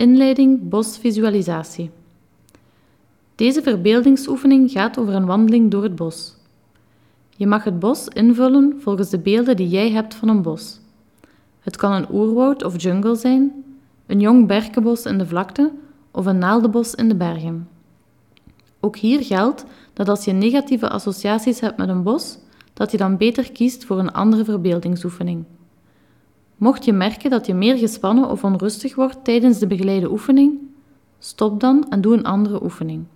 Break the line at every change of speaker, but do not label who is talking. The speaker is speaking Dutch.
Inleiding bosvisualisatie. Deze verbeeldingsoefening gaat over een wandeling door het bos. Je mag het bos invullen volgens de beelden die jij hebt van een bos. Het kan een oerwoud of jungle zijn, een jong berkenbos in de vlakte of een naaldenbos in de bergen. Ook hier geldt dat als je negatieve associaties hebt met een bos, dat je dan beter kiest voor een andere verbeeldingsoefening. Mocht je merken dat je meer gespannen of onrustig wordt tijdens de begeleide oefening, stop dan en doe een andere oefening.